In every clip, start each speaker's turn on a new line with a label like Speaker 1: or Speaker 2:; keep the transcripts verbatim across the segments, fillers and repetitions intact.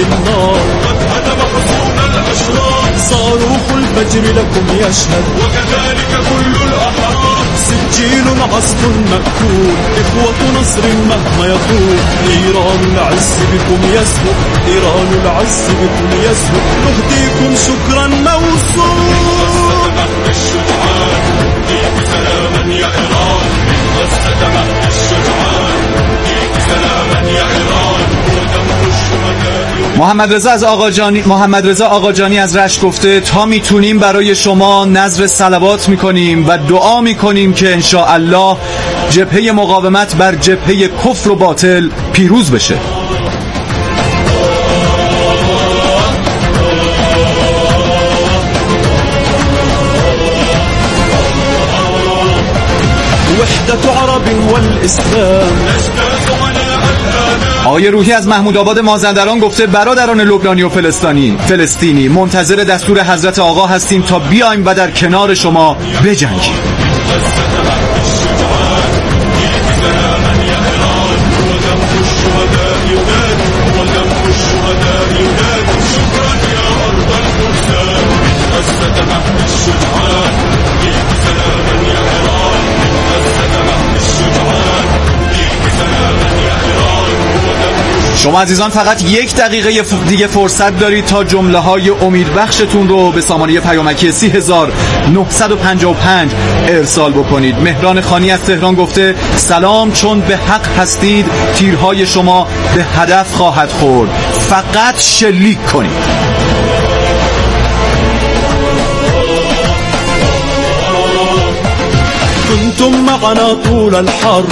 Speaker 1: من نار قد هدم حصون الأشرار صاروخ الفجر لكم يشهد وكذلك كل الأحرار سجيل عصف مأكول إخوة نصر مهما يطول إيران العز بكم يسبق إيران العز بكم يسبق نهديكم شكرا موصول الشجعان ديك سلاما يا إيران غزة مهد الشجعان ديك سلاما يا إيران ودم الشهداء.
Speaker 2: محمد رضا از آقاجانی محمد رضا آقاجانی از رشت گفته تا میتونیم برای شما نذر صلوات میکنیم و دعا میکنیم که انشاءالله جبهه مقاومت بر جبهه کفر و باطل پیروز بشه.
Speaker 1: وحدة عرب والإسلام.
Speaker 2: آقای روحی از محمود آباد مازندران گفته برادران لبنانی و فلسطینی فلسطینی منتظر دستور حضرت آقا هستیم تا بیایم و در کنار شما بجنگیم. شما عزیزان فقط یک دقیقه دیگه فرصت دارید تا جمله های امیدبخشتون رو به سامانه پیامکی سی هزار و نهصد و پنجاه و پنج ارسال بکنید. مهران خانی از تهران گفته سلام، چون به حق هستید تیرهای شما به هدف خواهد خورد، فقط شلیک کنید.
Speaker 1: كنتم معنا طول الحرب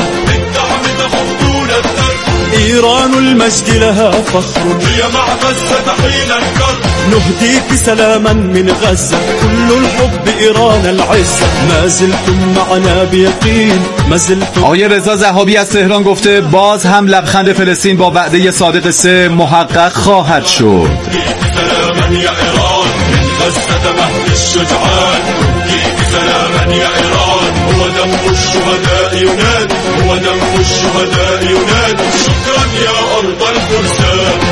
Speaker 1: إيران المجد لها فخر هي مع غزة حين الكرب نهديك سلاما من غزة كل الحب إيران العزة ما زلتم معنا بيقين ما زلتم.
Speaker 2: آقای رضا ذهابی از تهران گفته باز هم لبخند فلسطین با وعده صادق سه محقق خواهد شد.
Speaker 1: سلاما يا إيران من غزة مهد الشجعان سلاما يا إيران هو دم الشهداء ينادي هو دم الشهداء ينادي شكرا يا أرض الفرسان.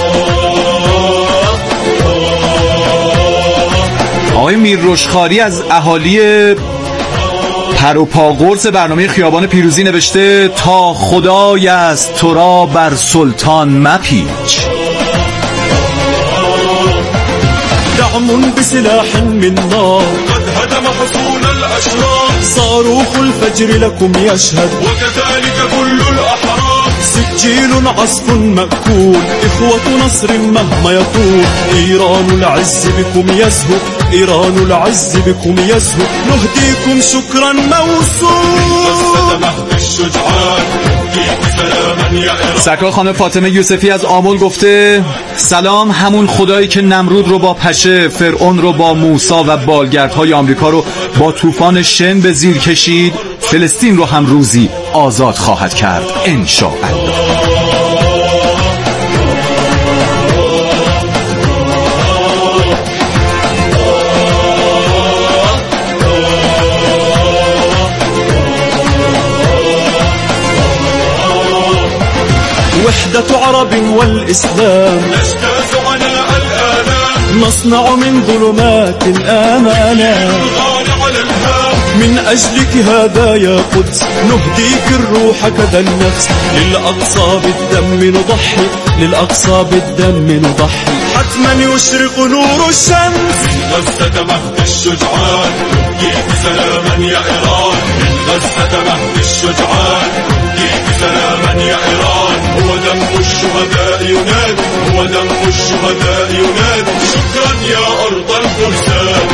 Speaker 2: آقای میر رشخاری از اهالی پر و پا قرص برنامه خیابان پیروزی نوشته تا خدای است تو را بر سلطان مپیچ.
Speaker 1: دعم بسلاح من نار قد هدم حصون الأشرار صاروخ الفجر لكم يشهد وكذلك كل الأحرار سجيل عصف مأكول إخوة نصر مهما يطول إيران العز بكم يزهو إيران العز بكم يزهو نهديكم شكرا موصول مهد الشجعان
Speaker 2: سرکار خانم فاطمه یوسفی از آمل گفته سلام، همون خدایی که نمرود رو با پشه، فرعون رو با موسی و بالگردهای آمریکا رو با طوفان شن به زیر کشید، فلسطین رو هم روزی آزاد خواهد کرد انشاءالله.
Speaker 1: وحدة عرب والإسلام نجتاز عناء الآلام نصنع من ظلمات آمانا من أجلك هذا يا قدس نهديك الروح كذا النفس للأقصى بالدم نضحي للأقصى بالدم نضحي حتما يشرق نور الشمس من غزة مهد الشجعان نهديك سلاما يا إيران من غزة مهد الشجعان نهديك سلاما يا إيران هو دم الشهداء ينادي هو دم الشهداء ينادي شكرا يا أرض الفرسان.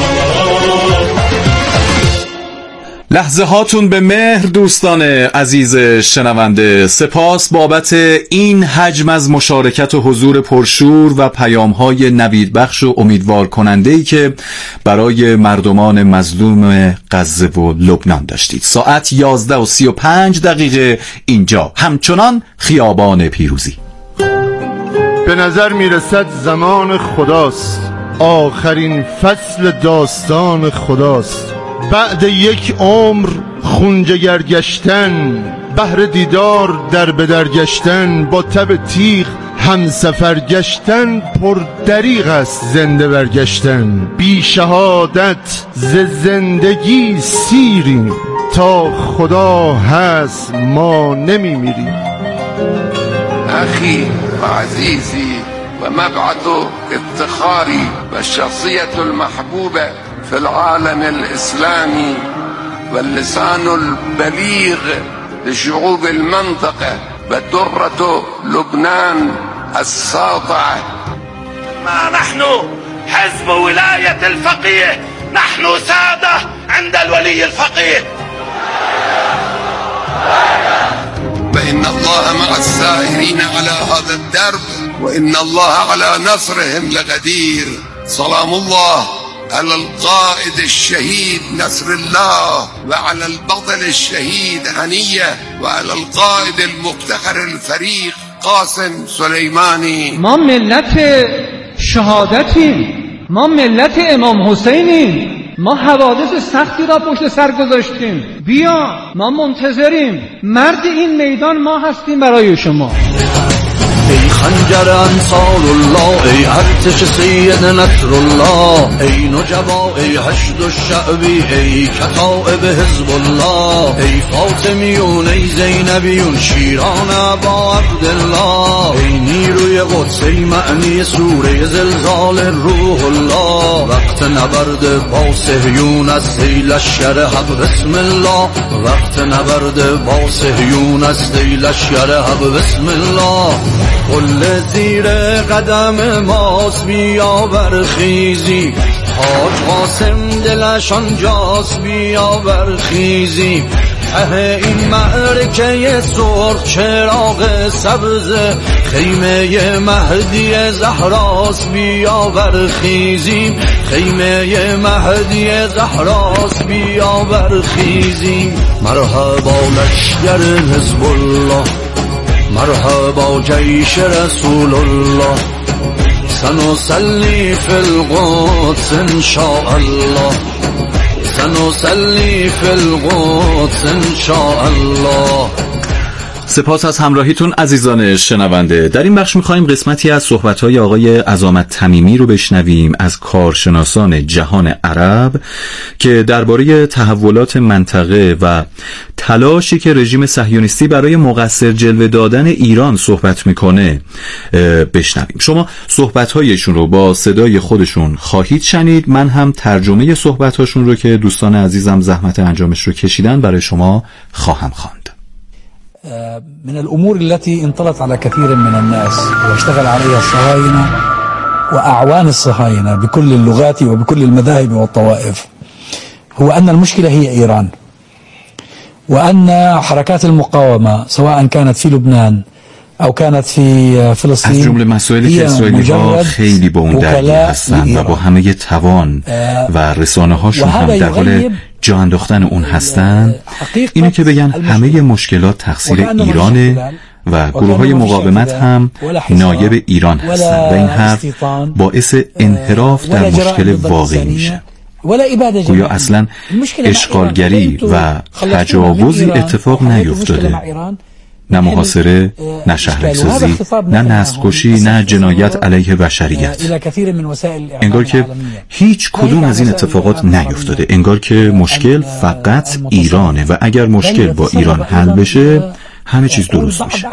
Speaker 2: لحظه هاتون به مهر دوستان عزیز شنونده، سپاس بابت این حجم از مشارکت و حضور پرشور و پیام‌های نویدبخش و امیدوار کننده‌ای که برای مردمان مظلوم غزه و لبنان داشتید. ساعت یازده و سی و پنج دقیقه اینجا همچنان خیابان پیروزی.
Speaker 3: به نظر میرسد زمان خداست، آخرین فصل داستان خداست. بعد یک عمر خونجگر گشتن، بهر دیدار در به در گشتن، با تب تیغ هم سفر گشتن، پر دریغ است زنده برگشتن. بی شهادت ز زندگی سیریم، تا خدا هست ما نمی میریم.
Speaker 4: أخي وعزيزي ومبعث افتخاري والشخصية المحبوبة في العالم الإسلامي واللسان البليغ لشعوب المنطقة والدرة لبنان الساطعة.
Speaker 5: ما نحن حزب ولاية الفقيه، نحن سادة عند الولي الفقيه.
Speaker 4: وإن الله مع السائرين على هذا الدرب، وإن الله على نصرهم لقدير. سلام الله على القائد الشهيد نصر الله، وعلى البطل الشهيد هنية، وعلى القائد المفتخر الفريق قاسم سليماني.
Speaker 6: ما ملت شهادتیم، ما ملت امام حسینیم، ما حوادث سختی را پشت سر گذاشتیم. بیا ما منتظریم، مرد این میدان ما هستیم برای شما.
Speaker 7: ای خنجر انصار الله، ای ارتش سید نصر الله، ای نجبا، ای حشد الشعبی، ای کتائب حزب الله، ای فاطمیون، ای زینبیون، شیران ابا عبدالله، ای نیروی قدس، ای معنی سوره زلزال روح الله. وقت نبرد با صهیون است، ای لشکر حق بسم الله، وقت نبرد با صهیون است، ای لشکر حق بسم الله. قل زیر قدم ماست، بیا برخیزی، حاج قاسم دلش آنجاست، بیا برخیزی. ته این معرکه سرخ چراغ سبز، خیمه مهدی زهراست، بیا برخیزیم، خیمه مهدی زهراست، بیا برخیزیم. مرحبا لشکر حزب الله، مرحبا جیش رسول الله، سنصلي في القدس ان شاء الله، سنصلي في القدس ان شاء الله.
Speaker 2: سپاس از همراهیتون عزیزان شنونده. در این بخش می‌خوایم قسمتی از صحبت‌های آقای عظامت تمیمی رو بشنویم از کارشناسان جهان عرب که درباره تحولات منطقه و تلاشی که رژیم صهیونیستی برای مقصر جلوه دادن ایران صحبت میکنه بشنویم. شما صحبت‌هایشون رو با صدای خودشون خواهید شنید. من هم ترجمه صحبت‌هاشون رو که دوستان عزیزم زحمت انجامش رو کشیدن برای شما خواهم خواند.
Speaker 8: من الأمور التي انطلت على كثير من الناس واشتغل عليها الصهاينة وأعوان الصهاينة بكل اللغات وبكل المذاهب والطوائف هو أن المشكلة هي إيران، وأن حركات المقاومة سواء كانت في لبنان أو كانت في فلسطين
Speaker 2: از جمله مسائلی که اسرائیلی ها خیلی با اون درگیر هستند و با همه توان و رسانه هاشون هم در حال جا انداختن اون هستند، اینه که بگن همه مشکلات تقصیر ایرانه و گروه های مقاومت هم نایب ایران هستند و این حرف باعث انحراف در مشکل واقعی میشه. گویا اصلا اشغالگری و تجاوزی اتفاق نیفتاده، نه محاصره، نه شهرک‌سازی، نه نسل‌کشی، نه جنایت علیه بشریت. انگار که هیچ کدوم از این اتفاقات نیفتاده، انگار که مشکل فقط ایرانه و اگر مشکل با ایران حل بشه همه چیز درست میشه.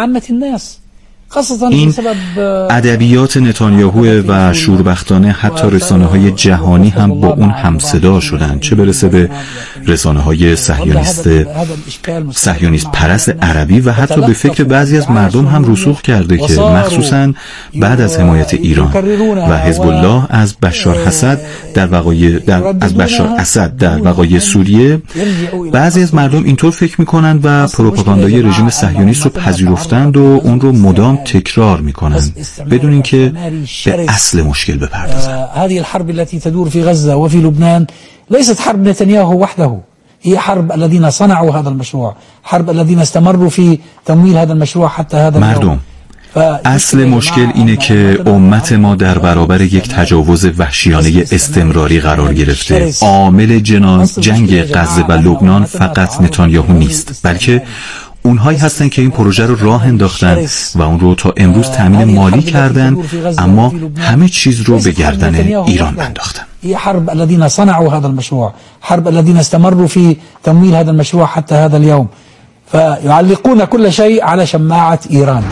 Speaker 2: این ادبیات نتانیاهو و شوربختانه حتی رسانه های جهانی هم با اون همصدا شدن، چه برسه به رسانه های صهیونیست صهیونیست پرست عربی و حتی به فکر بعضی از مردم هم رسوخ کرده که مخصوصا بعد از حمایت ایران و حزب الله از بشار اسد در وقایع در از بشار اسد در وقایع سوریه، بعضی از مردم اینطور فکر میکنند و پروپاگاندای رژیم صهیونیست رو پذیرفتند و اون رو مدام تکرار میکنند بدون اینکه به اصل مشکل بپردازند.
Speaker 8: هذه الحرب التي تدور في غزة وفي لبنان ليست حرب نتنياهو وحده، هي حرب الذين صنعوا هذا المشروع، حرب الذين استمروا في تمويل هذا المشروع حتى هذا اليوم.
Speaker 2: مردم اصل مشکل اینه که امت ما در برابر یک تجاوز وحشیانه استمراری قرار گرفته. عامل جنگ غزه و لبنان فقط نتانیاهو نیست، بلکه اونهایی هستن که این پروژه رو راه انداختن و اون رو تا امروز تامین مالی کردن، اما همه چیز رو به گردن ایران انداختن.
Speaker 8: هي حرب الذين صنعوا هذا المشروع، حرب الذين استمروا في تمويل هذا المشروع حتى هذا اليوم، فيعلقون كل شيء على شماعة إيران.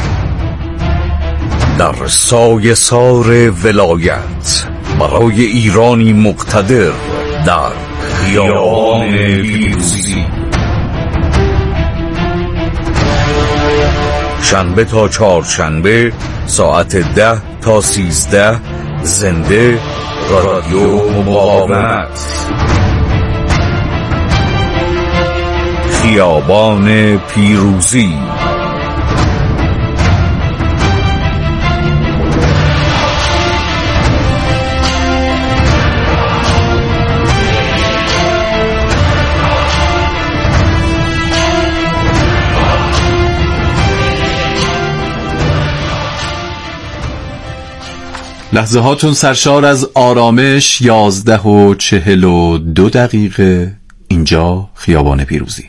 Speaker 7: در سایه سار ولایت برای ایرانی مقتدر در خیابان پیروزی، شنبه تا چهارشنبه ساعت ده تا سیزده، زنده رادیو مقاومت، خیابان پیروزی.
Speaker 2: لحظه هاتون سرشار از آرامش. یازده و چهل و دو دقیقه. اینجا خیابان پیروزی.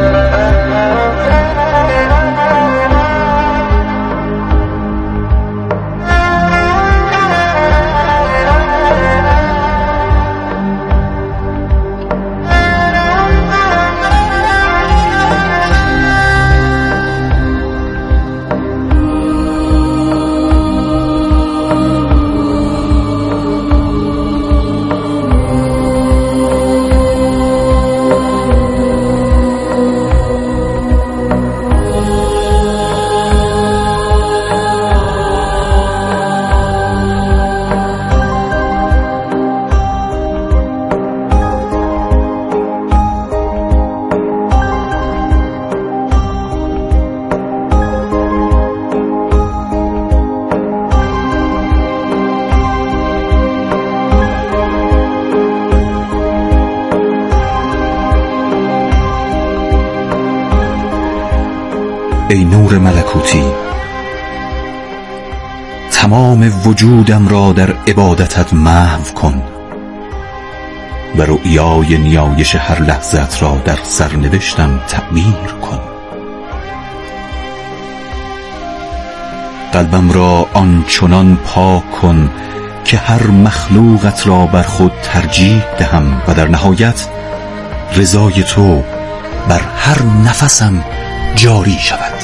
Speaker 2: ای نور ملکوتی، تمام وجودم را در عبادتت محو کن و رؤیای نیایش هر لحظت را در سرنوشتم تعبیر کن. قلبم را آنچنان پاک کن که هر مخلوقت را بر خود ترجیح دهم و در نهایت رضای تو بر هر نفسم جاری شود.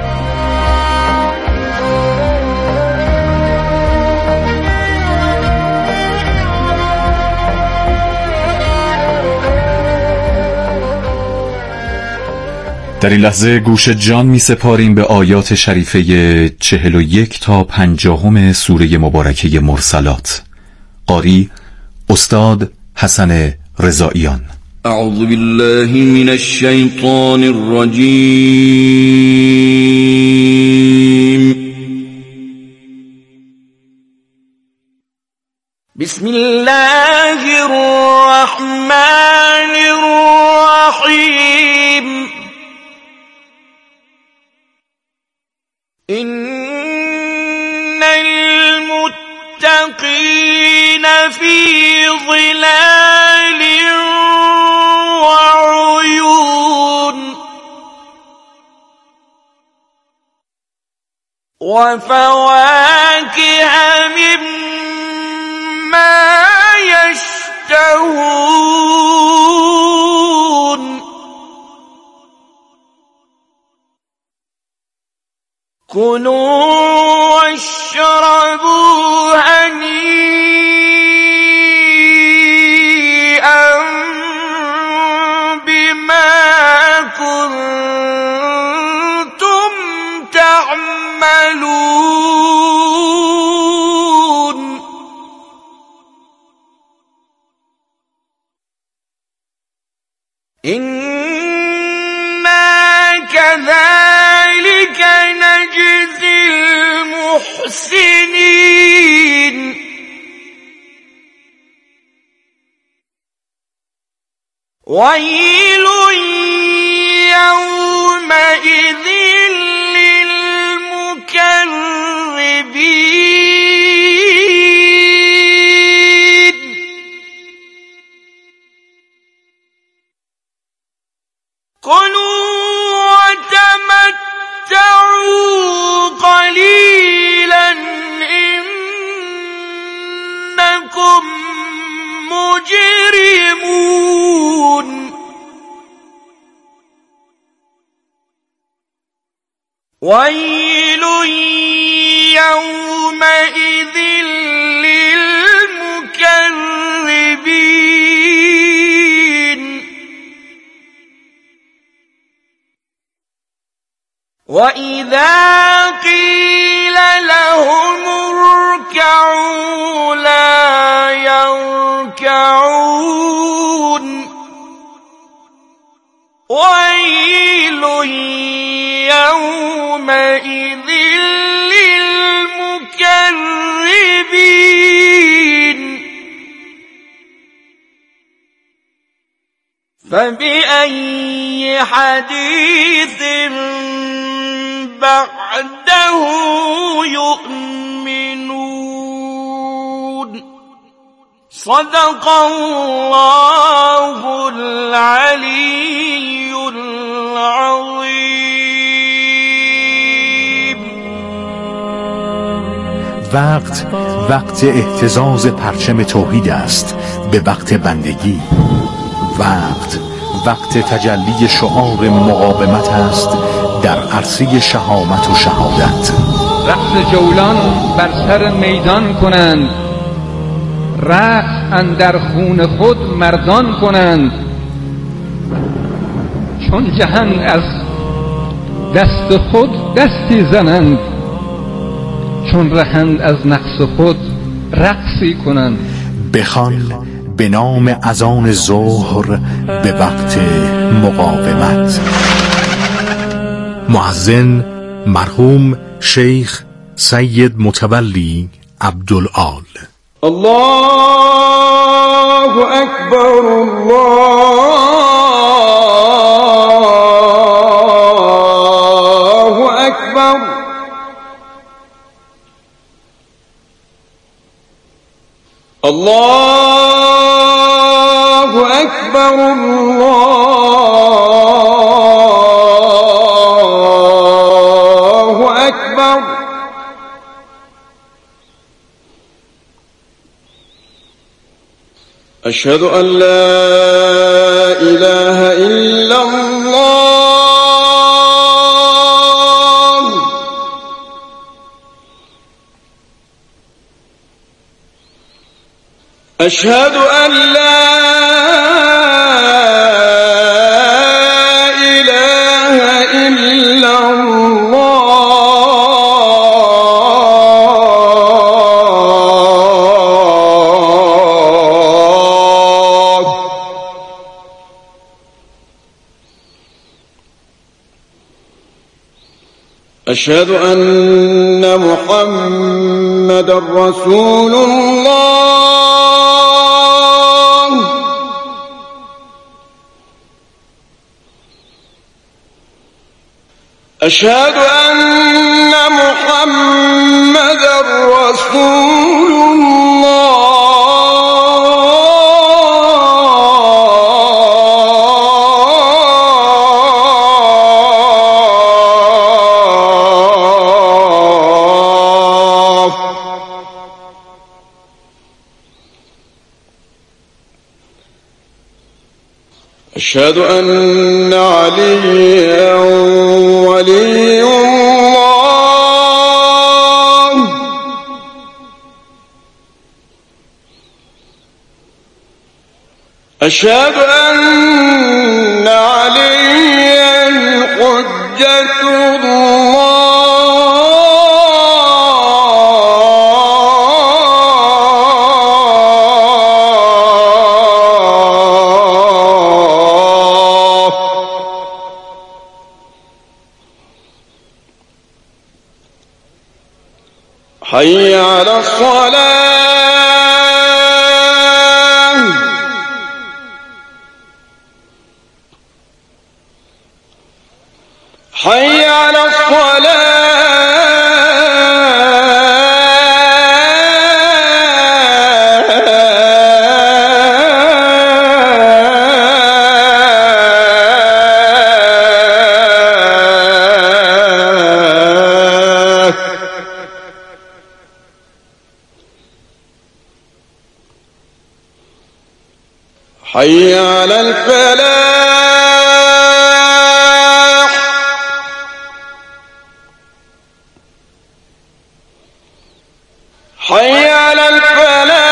Speaker 2: در این لحظه گوش جان می سپاریم به آیات شریفه چهل و یک تا پنجاهم سوره مبارکه مرسلات. قاری استاد حسن رضاییان.
Speaker 7: اعوذ بالله من الشیطان الرجیم. بسم الله الرحمن الرحیم. إن المتقين في ظلال وعيون وفواكه مما يشتهون كلوا واشربوا هنيئا بما كنتم تعملون إنا كذلك نجزي المحسنين ويل يومئذ للمكذبين كلوا وتمتعوا
Speaker 9: مجرمون ويل يومئذ للمكذبين وإذا قيل لهم اركعوا لا يركعون ويل يومئذ للمكذبين فبأي حديث بعده يؤمنون صدق الله العلي العظيم.
Speaker 10: وقت وقت اهتزاز پرچم توحید است به وقت بندگی. وقت وقت تجلی شعار مقاومت است در عرصه شهامت و شهادت.
Speaker 6: رقص جولان بر سر میدان کنند، رقص اندر خون خود مردان کنند. چون جهان از دست خود دستی زنند، چون رهند از نقص خود رقصی کنند.
Speaker 10: بخوان به نام اذان ظهر به وقت مقاومت. مؤذن مرحوم شیخ سید متولی عبدالآل.
Speaker 9: الله اکبر الله اکبر. الله اکبر الله اکبر. اشهد ان لا اله الا الله. اشهد ان لا اله الا الله. اشهد ان محمد رسول الله. أشهد أن محمد رسول الله. أشهد أن عليا ولي الله. أشهد أن عليا حجة الله. حي على الصلاة. حي على الصلاة. حي على الفلاح حي على الفلاح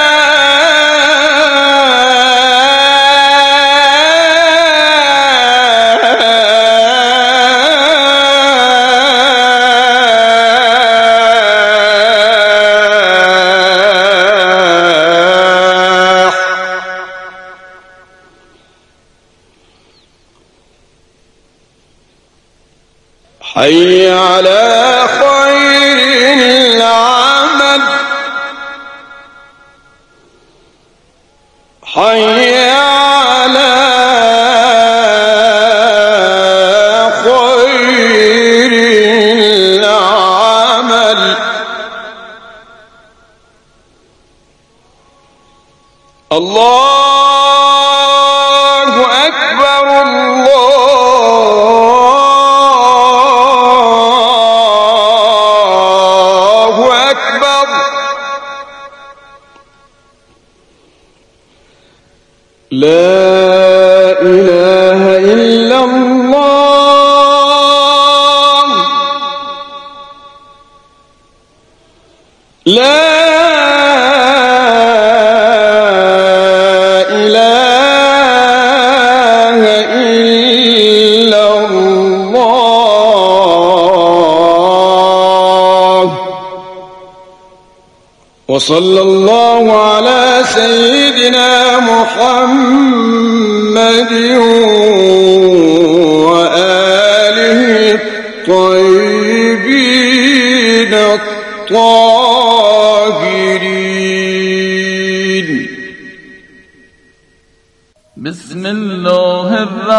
Speaker 9: حي على خير العمل حي على خير العمل الله أكبر الله أكبر لا إله إلا الله لا إله إلا الله وصلى الله على سيدنا محمد وآله الطيبين الطاهرين.
Speaker 11: بسم الله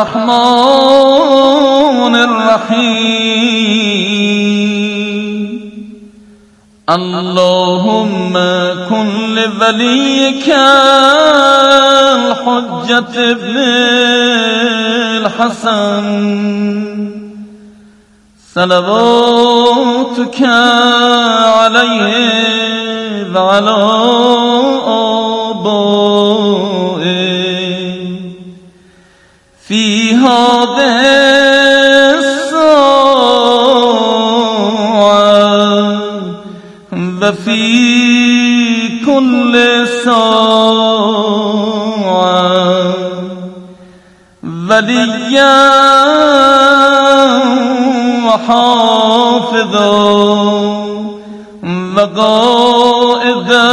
Speaker 11: الرحمن الرحيم. اللهم كن لوليك الحجة ابن الحسن صلواتك عليه وعلى آبائه في هذه الساعة وفي كل ساعة وليا وحافظا وقائدا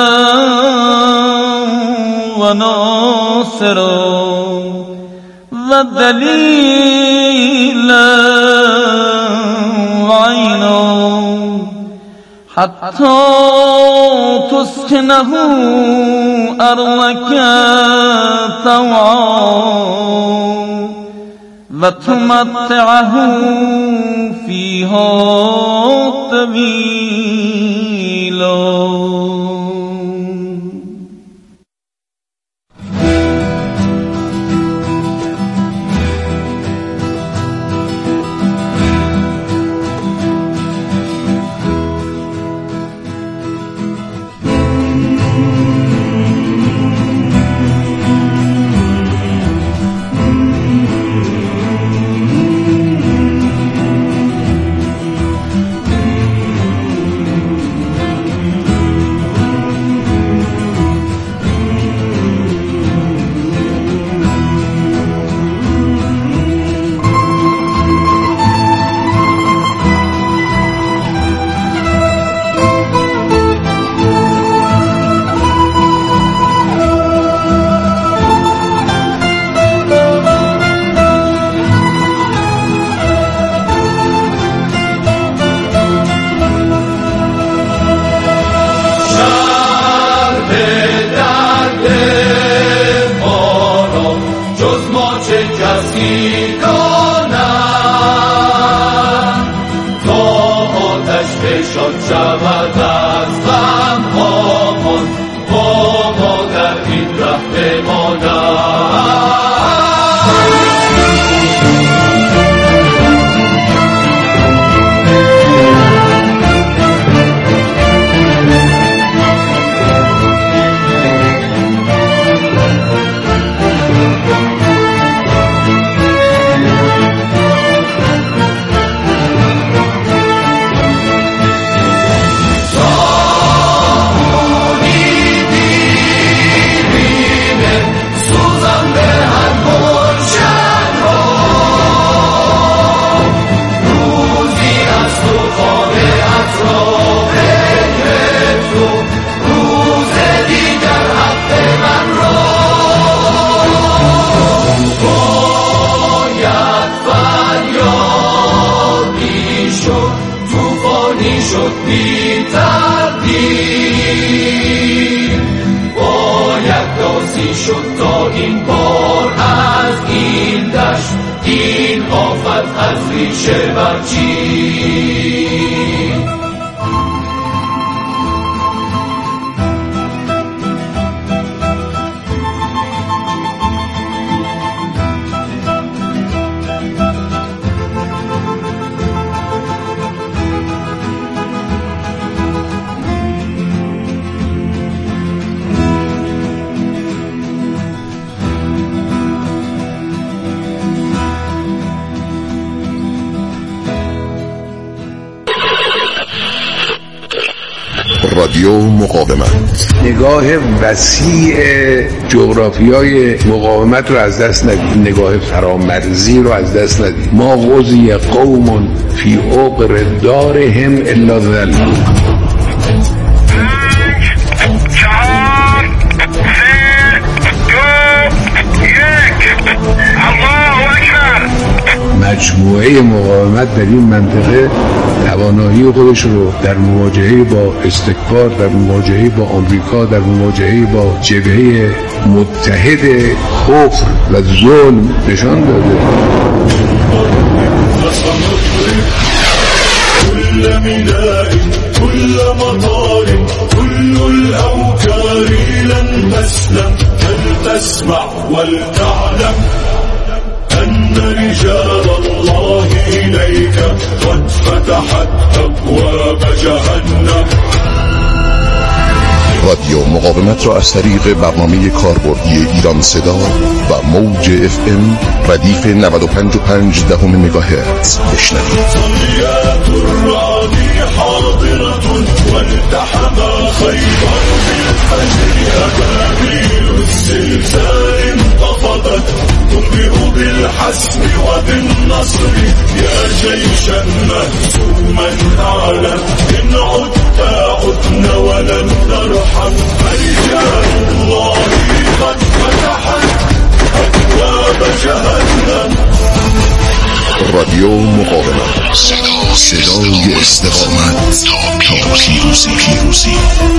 Speaker 11: وناصرا ودليلا وعينا حتى تسكنه أرضك طوعا وتمتعه فيها طويلا.
Speaker 1: بی تردید باید دازی شد تا این بار از این دشت این آفت از ریشه برچید.
Speaker 12: رادیو مقاومت،
Speaker 13: نگاه وسیع جغرافیای مقاومت رو از دست ندید، نگاه فرامرزی رو از دست ندید. ما غزی قوم فی عقر دارهم الا ذل. مجموعه مقاومت در این منطقه توانایی خودش رو در مواجهه با استکبار، در مواجهه با آمریکا، در مواجهه با جبهه متحد کفر و ظلم نشان داده.
Speaker 1: كل ميناء كل مطار كل الأوكار لن تسلم فلتسمع ولتعلم أن رجال الله إليك قد فتحت أبواب جهنم.
Speaker 12: رادیو مقاومت را از طریق برنامه کاربردی ایران صدا و موج اف ام ردیف نود و پنج و پنج دهم مگاهرتز بشنوید.
Speaker 1: صليات الرعد حاضرة والتحم خيبر بالفجر أبابيل الزلزال انتفضت تنبئ بالحسم وبالنصر يا جيشا مهزوما أعلم إن عدت عدنا ولن نرحم رجال الله قد فتحت أبواب جهنم.
Speaker 12: رادیو مقاومت، صدای استقامت تا پیروزی. پیروزی.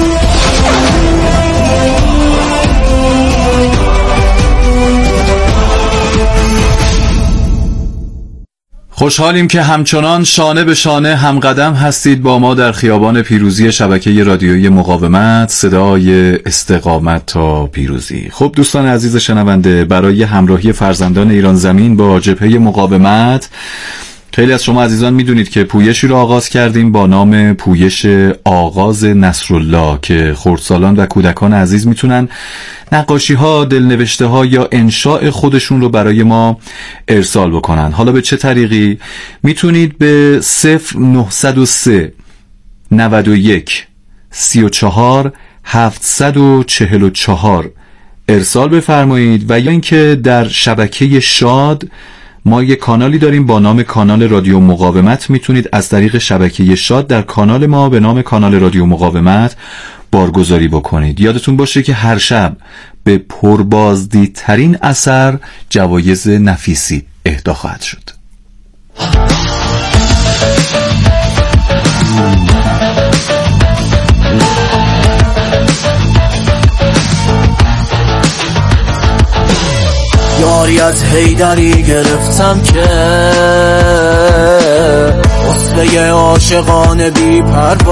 Speaker 2: خوشحالیم که همچنان شانه به شانه همقدم هستید با ما در خیابان پیروزی شبکه رادیویی مقاومت، صدای استقامت تا پیروزی. خب دوستان عزیز شنونده، برای همراهی فرزندان ایران زمین با جبهه مقاومت، خیلی از شما عزیزان میدونید که پویشی رو آغاز کردیم با نام پویش آغاز نصرالله که خردسالان و کودکان عزیز میتونن نقاشی ها، دلنوشته ها یا انشاء خودشون رو برای ما ارسال بکنن. حالا به چه طریقی؟ میتونید به صفر نهصد و سه نود و یک سی و چهار هفتصد و چهل و چهار ارسال بفرمایید و یا اینکه در شبکه شاد ما یک کانالی داریم با نام کانال رادیو مقاومت، میتونید از طریق شبکه شاد در کانال ما به نام کانال رادیو مقاومت بارگذاری بکنید. یادتون باشه که هر شب به پربازدیدترین اثر جوایز نفیسی اهدا خواهد شد.
Speaker 14: یاری از حیدری گرفتم که اصله عاشقان بی پروا